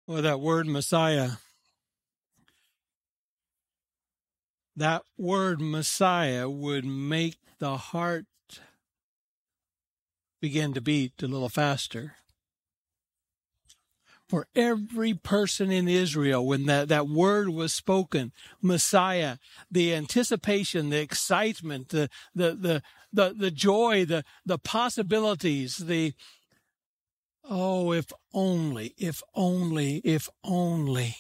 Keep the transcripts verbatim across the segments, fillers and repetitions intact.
Or that word Messiah. That word Messiah would make the heart begin to beat a little faster. For every person in Israel, when that, that word was spoken, Messiah, the anticipation, the excitement, the the the the, the joy, the, the possibilities, the oh, if only, if only, if only.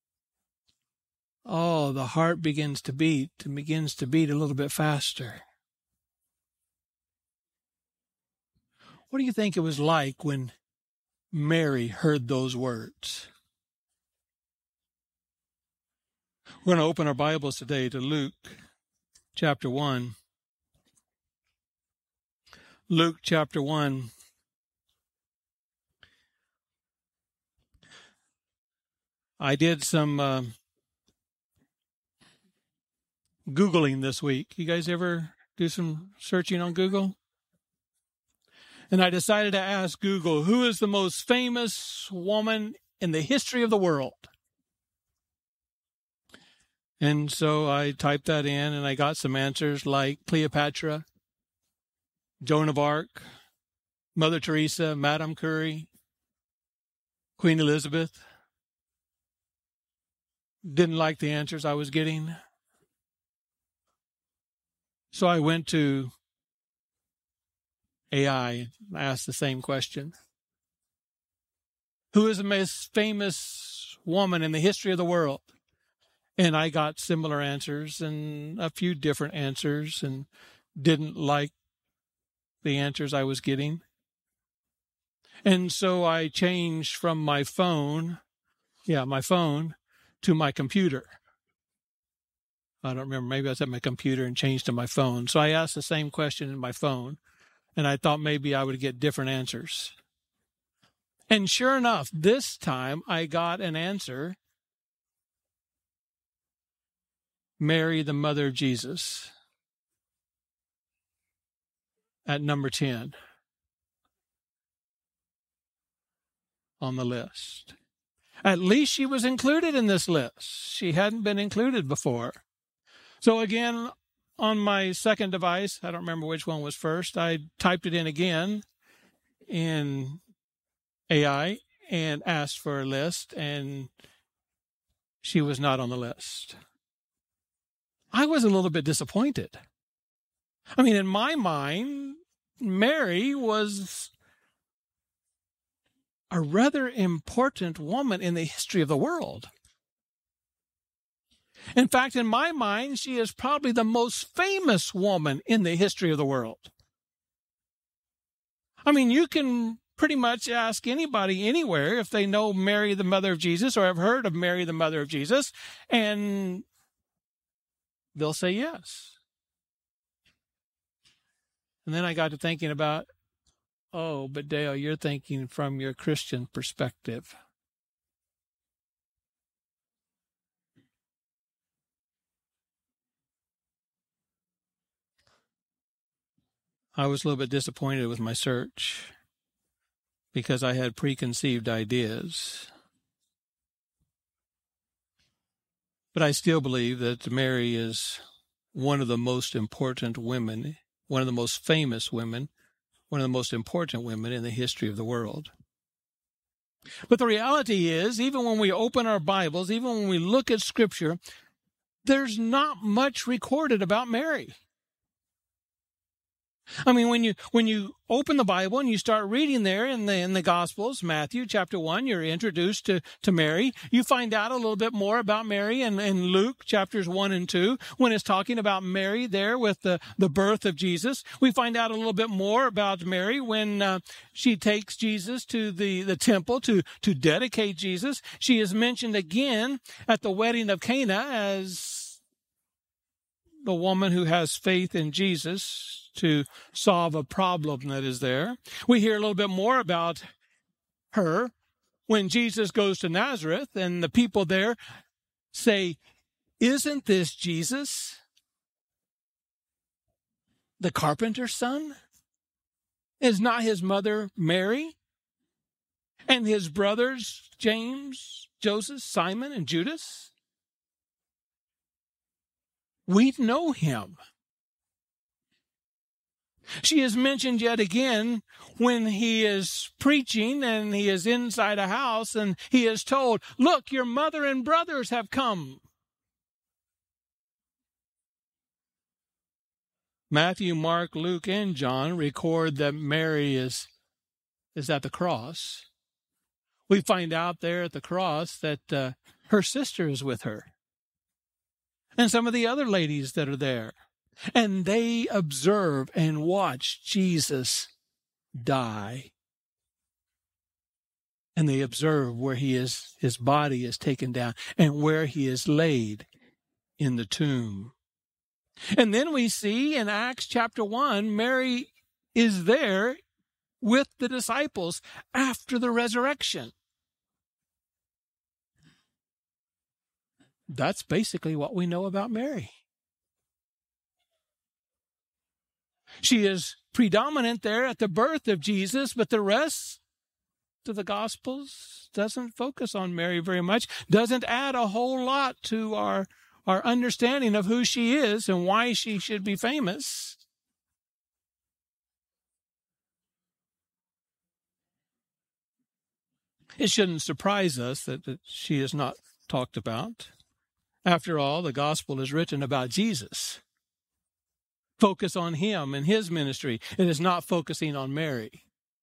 Oh, the heart begins to beat and begins to beat a little bit faster. What do you think it was like when Mary heard those words? We're going to open our Bibles today to Luke chapter one. Luke chapter one. I did some uh, Googling this week. You guys ever do some searching on Google? And I decided to ask Google, who is the most famous woman in the history of the world? And so I typed that in, and I got some answers like Cleopatra, Joan of Arc, Mother Teresa, Madame Curie, Queen Elizabeth. Didn't like the answers I was getting. So I went to A I and asked the same question. Who is the most famous woman in the history of the world? And I got similar answers and a few different answers and didn't like the answers I was getting. And so I changed from my phone, yeah, my phone, to my computer. I don't remember, maybe I was at my computer and changed to my phone. So I asked the same question in my phone, and I thought maybe I would get different answers. And sure enough, this time I got an answer. Mary, the mother of Jesus, at number ten on the list. At least she was included in this list. She hadn't been included before. So again, on my second device, I don't remember which one was first, I typed it in again in A I and asked for a list, and she was not on the list. I was a little bit disappointed. I mean, in my mind, Mary was a rather important woman in the history of the world. In fact, in my mind, she is probably the most famous woman in the history of the world. I mean, you can pretty much ask anybody anywhere if they know Mary, the mother of Jesus, or have heard of Mary, the mother of Jesus, and they'll say yes. And then I got to thinking about, oh, but Dale, you're thinking from your Christian perspective. I was a little bit disappointed with my search because I had preconceived ideas. But I still believe that Mary is one of the most important women, one of the most famous women, one of the most important women in the history of the world. But the reality is, even when we open our Bibles, even when we look at Scripture, there's not much recorded about Mary. I mean, when you when you open the Bible and you start reading there in the in the Gospels, Matthew chapter one, you're introduced to, to Mary. You find out a little bit more about Mary in, in Luke chapters one and two, when it's talking about Mary there with the, the birth of Jesus. We find out a little bit more about Mary when uh, she takes Jesus to the, the temple to, to dedicate Jesus. She is mentioned again at the wedding of Cana as the woman who has faith in Jesus to solve a problem that is there. We hear a little bit more about her when Jesus goes to Nazareth and the people there say, "Isn't this Jesus, the carpenter's son? Is not his mother Mary?" And his brothers, James, Joseph, Simon, and Judas? We know him. She is mentioned yet again when he is preaching and he is inside a house and he is told, look, your mother and brothers have come. Matthew, Mark, Luke, and John record that Mary is, is at the cross. We find out there at the cross that uh, her sister is with her. And some of the other ladies that are there. And they observe and watch Jesus die. And they observe where he is, his body is taken down and where he is laid in the tomb. And then we see in Acts chapter one, Mary is there with the disciples after the resurrection. That's basically what we know about Mary. She is predominant there at the birth of Jesus, but the rest of the Gospels doesn't focus on Mary very much, doesn't add a whole lot to our, our understanding of who she is and why she should be famous. It shouldn't surprise us that, that she is not talked about. After all, the Gospel is written about Jesus. Focus on him and his ministry. It is not focusing on Mary.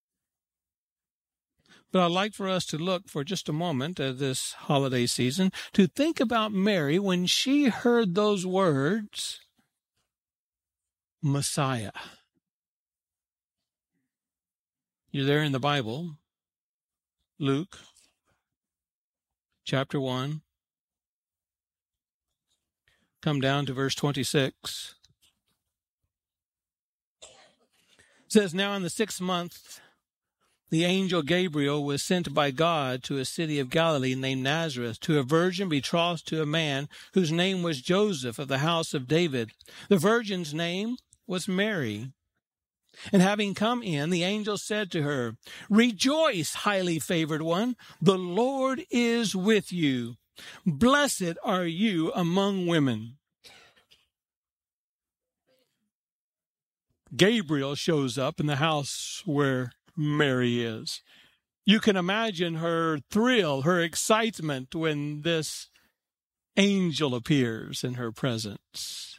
But I'd like for us to look for just a moment at this holiday season to think about Mary when she heard those words, Messiah. You're there in the Bible, Luke chapter one. Come down to verse twenty-six. It says, now in the sixth month, the angel Gabriel was sent by God to a city of Galilee named Nazareth, to a virgin betrothed to a man whose name was Joseph of the house of David. The virgin's name was Mary. And having come in, the angel said to her, rejoice, highly favored one, the Lord is with you. Blessed are you among women. Gabriel shows up in the house where Mary is. You can imagine her thrill, her excitement when this angel appears in her presence.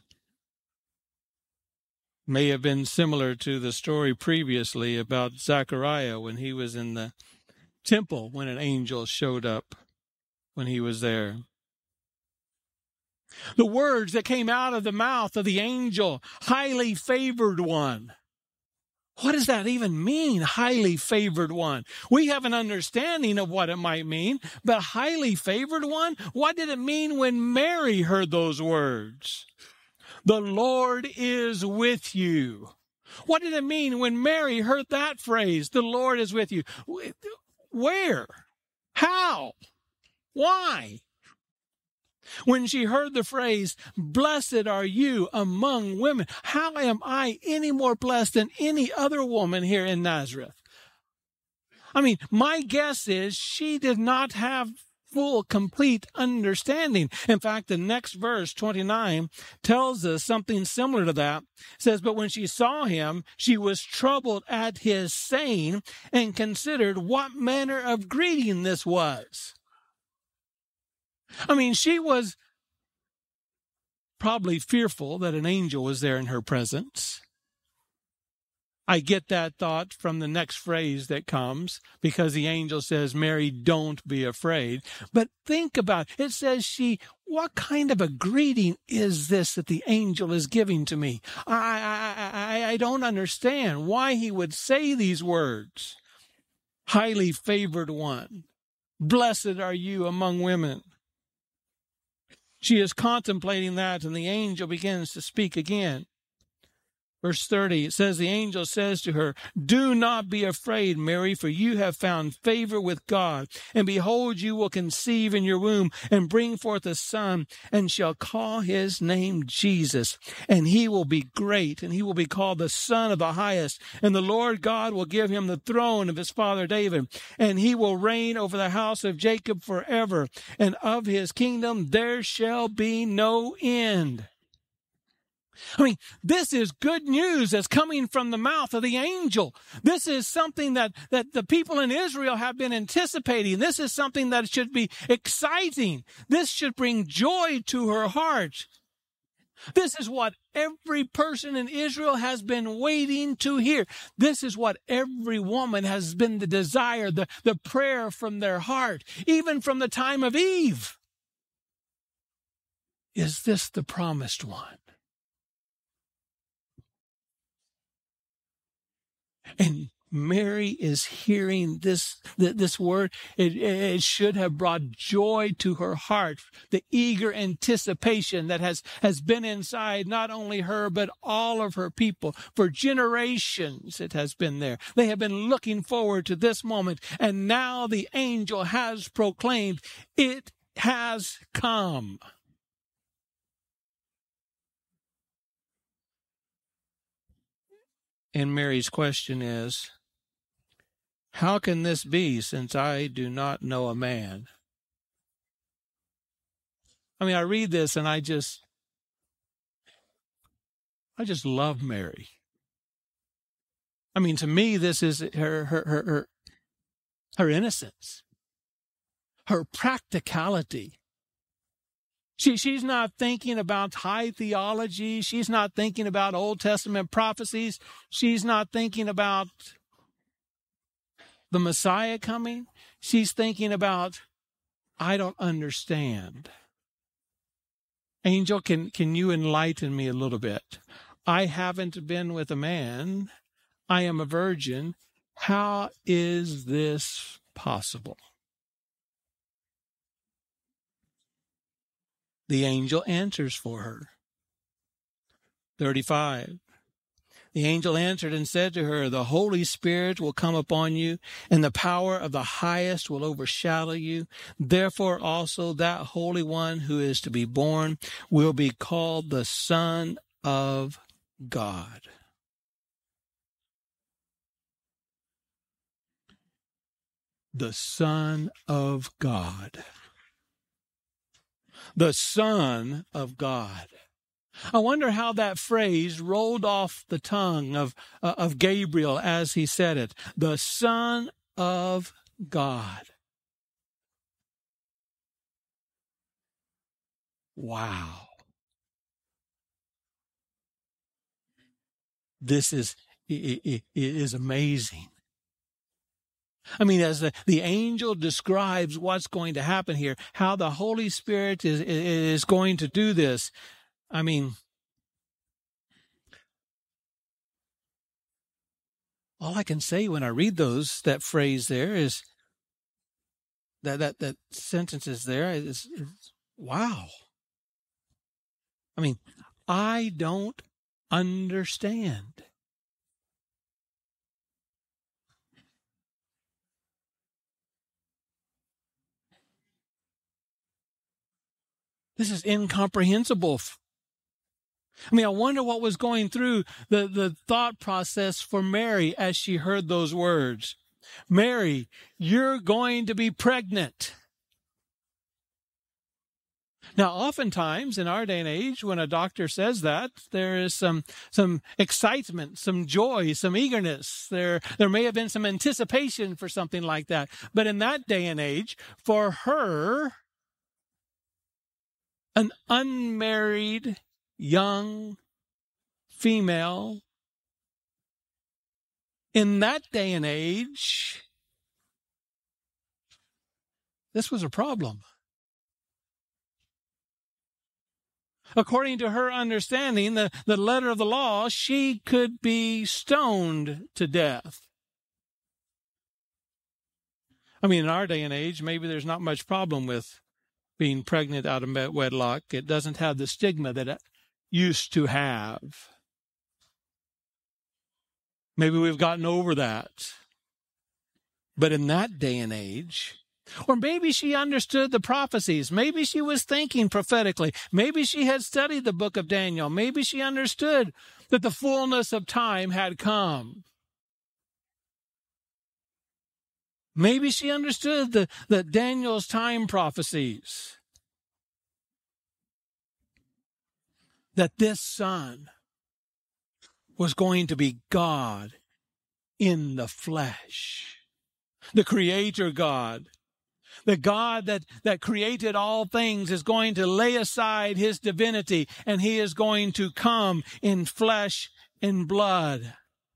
May have been similar to the story previously about Zechariah when he was in the temple when an angel showed up when he was there. The words that came out of the mouth of the angel, highly favored one. What does that even mean, highly favored one? We have an understanding of what it might mean, but highly favored one? What did it mean when Mary heard those words? The Lord is with you. What did it mean when Mary heard that phrase, the Lord is with you? Where? How? Why? When she heard the phrase, blessed are you among women, how am I any more blessed than any other woman here in Nazareth? I mean, my guess is she did not have full, complete understanding. In fact, the next verse, twenty-nine, tells us something similar to that. It says, but when she saw him, she was troubled at his saying and considered what manner of greeting this was. I mean, she was probably fearful that an angel was there in her presence. I get that thought from the next phrase that comes, because the angel says, Mary, don't be afraid. But think about it. It says she, what kind of a greeting is this that the angel is giving to me? I, I, I, I don't understand why he would say these words. Highly favored one. Blessed are you among women. She is contemplating that, and the angel begins to speak again. Verse thirty, it says, the angel says to her, do not be afraid, Mary, for you have found favor with God. And behold, you will conceive in your womb and bring forth a son, and shall call his name Jesus. And he will be great, and he will be called the Son of the Highest. And the Lord God will give him the throne of his father David. And he will reign over the house of Jacob forever. And of his kingdom there shall be no end. I mean, this is good news that's coming from the mouth of the angel. This is something that, that the people in Israel have been anticipating. This is something that should be exciting. This should bring joy to her heart. This is what every person in Israel has been waiting to hear. This is what every woman has been the desire, the, the prayer from their heart, even from the time of Eve. Is this the promised one? And Mary is hearing this, this word. It, it should have brought joy to her heart, the eager anticipation that has, has been inside not only her, but all of her people. For generations it has been there. They have been looking forward to this moment, and now the angel has proclaimed, it has come. And Mary's question is, how can this be since I do not know a man? I mean, I read this and I just, I just love Mary. I mean, to me, this is her, her, her, her, her innocence, her practicality. She, she's not thinking about high theology. She's not thinking about Old Testament prophecies. She's not thinking about the Messiah coming. She's thinking about, I don't understand. Angel, can, can you enlighten me a little bit? I haven't been with a man. I am a virgin. How is this possible? The angel answers for her. thirty-five. The angel answered and said to her, the Holy Spirit will come upon you, and the power of the highest will overshadow you. Therefore also that Holy One who is to be born will be called the Son of God. The Son of God. The Son of God. I wonder how that phrase rolled off the tongue of, uh, of Gabriel as he said it. The Son of God. Wow. This is, it, it, it is amazing. I mean, as the, the angel describes what's going to happen here, how the Holy Spirit is, is going to do this. I mean, all I can say when I read those, that phrase there is, that, that, that sentence is there is, is wow. I mean, I don't understand. This is incomprehensible. I mean, I wonder what was going through the, the thought process for Mary as she heard those words. Mary, you're going to be pregnant. Now, oftentimes in our day and age, when a doctor says that, there is some some excitement, some joy, some eagerness. There, there may have been some anticipation for something like that. But in that day and age, for her, an unmarried young female, in that day and age, this was a problem. According to her understanding, the, the letter of the law, she could be stoned to death. I mean, in our day and age, maybe there's not much problem with being pregnant out of wedlock. It doesn't have the stigma that it used to have. Maybe we've gotten over that. But in that day and age, or maybe she understood the prophecies. Maybe she was thinking prophetically. Maybe she had studied the book of Daniel. Maybe she understood that the fullness of time had come. Maybe she understood the, the Daniel's time prophecies. That this son was going to be God in the flesh. The Creator God. The God that, that created all things is going to lay aside his divinity, and he is going to come in flesh and blood.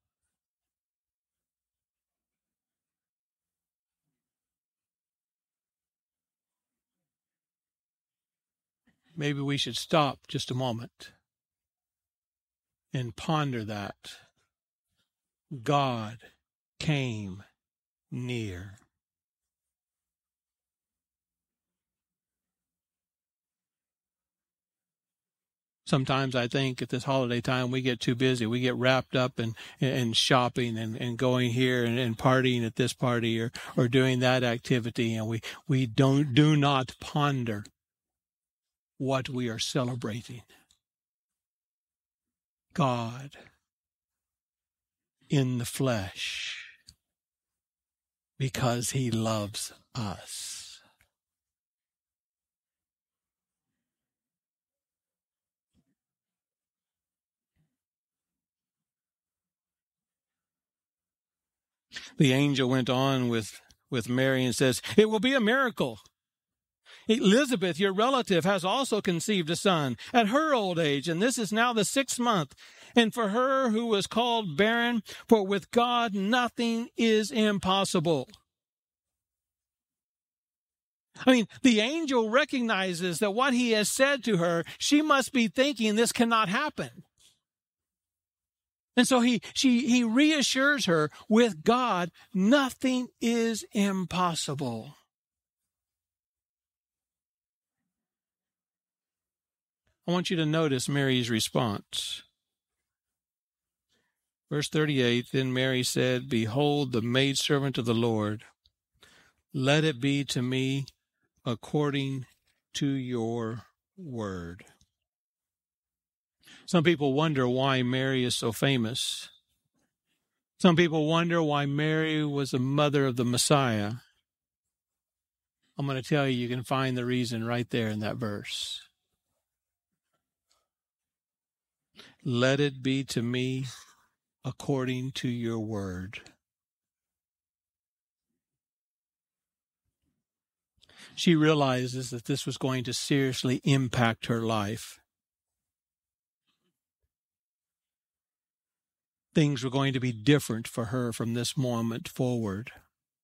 Maybe we should stop just a moment and ponder that. God came near. Sometimes I think at this holiday time we get too busy. We get wrapped up in, in shopping and, and going here and, and partying at this party or, or doing that activity, and we, we don't do not ponder what we are celebrating. God in the flesh, because he loves us. The angel went on with, with Mary and says, "It will be a miracle. Elizabeth, your relative, has also conceived a son at her old age, and this is now the sixth month. And for her who was called barren, for with God nothing is impossible." I mean, the angel recognizes that what he has said to her, she must be thinking this cannot happen. And so he, she, he reassures her, with God, nothing is impossible. I want you to notice Mary's response. Verse thirty-eight, then Mary said, "Behold, the maidservant of the Lord, let it be to me according to your word." Some people wonder why Mary is so famous. Some people wonder why Mary was the mother of the Messiah. I'm going to tell you, you can find the reason right there in that verse. Let it be to me according to your word. She realizes that this was going to seriously impact her life. Things were going to be different for her from this moment forward.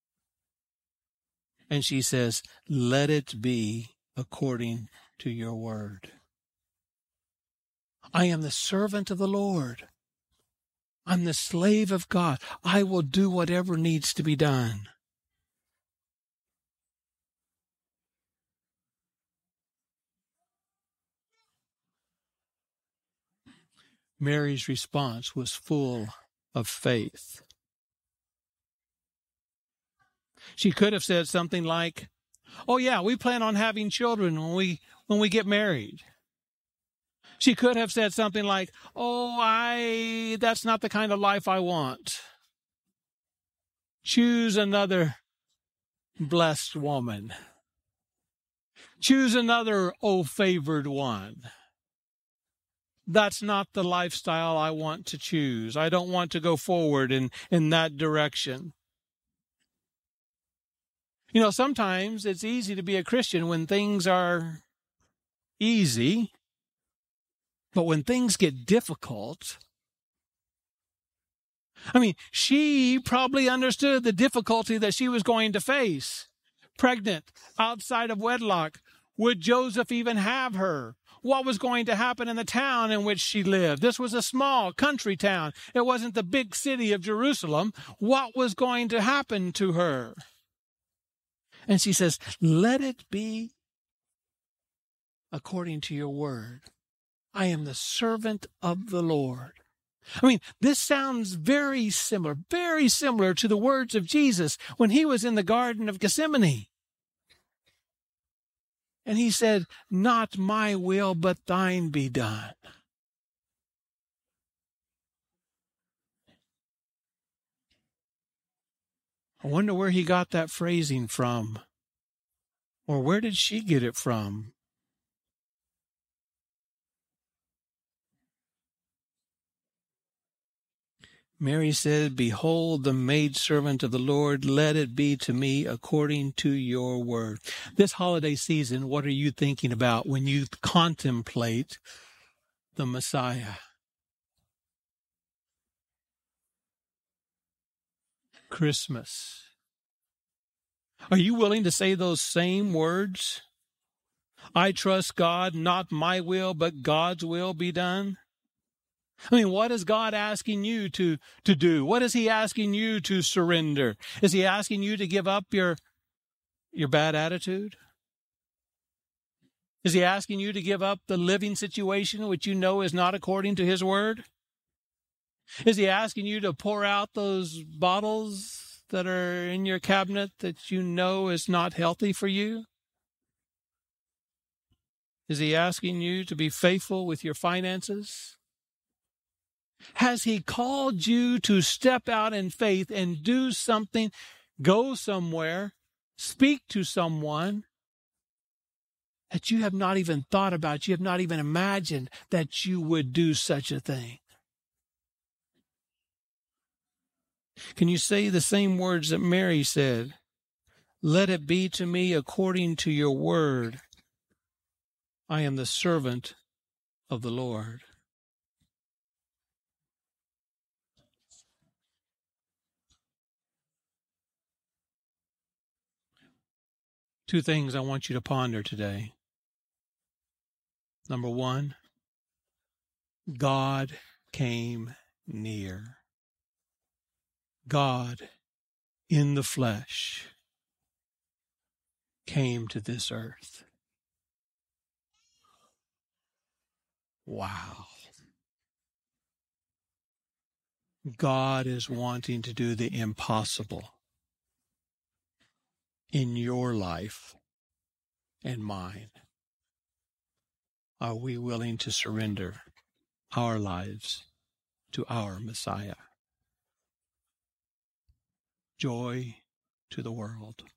And she says, let it be according to your word. I am the servant of the Lord. I'm the slave of God. I will do whatever needs to be done. Mary's response was full of faith. She could have said something like, "Oh yeah, we plan on having children when we when we get married." She could have said something like, "Oh, I that's not the kind of life I want. Choose another blessed woman. Choose another, oh, favored one. That's not the lifestyle I want to choose. I don't want to go forward in, in that direction." You know, sometimes it's easy to be a Christian when things are easy, but when things get difficult, I mean, she probably understood the difficulty that she was going to face. Pregnant, outside of wedlock. Would Joseph even have her? What was going to happen in the town in which she lived? This was a small country town. It wasn't the big city of Jerusalem. What was going to happen to her? And she says, let it be according to your word. I am the servant of the Lord. I mean, this sounds very similar, very similar to the words of Jesus when he was in the Garden of Gethsemane. And he said, "Not my will, but thine be done." I wonder where he got that phrasing from. Or where did she get it from? Mary said, "Behold the maidservant of the Lord, let it be to me according to your word." This holiday season, what are you thinking about when you contemplate the Messiah? Christmas. Are you willing to say those same words? I trust God, not my will, but God's will be done. I mean, what is God asking you to, to do? What is he asking you to surrender? Is he asking you to give up your, your bad attitude? Is he asking you to give up the living situation which you know is not according to his word? Is he asking you to pour out those bottles that are in your cabinet that you know is not healthy for you? Is he asking you to be faithful with your finances? Has he called you to step out in faith and do something, go somewhere, speak to someone that you have not even thought about, you have not even imagined that you would do such a thing? Can you say the same words that Mary said? Let it be to me according to your word. I am the servant of the Lord. Two things I want you to ponder today. Number one, God came near. God in the flesh came to this earth. Wow. God is wanting to do the impossible in your life and mine. Are we willing to surrender our lives to our Messiah? Joy to the world.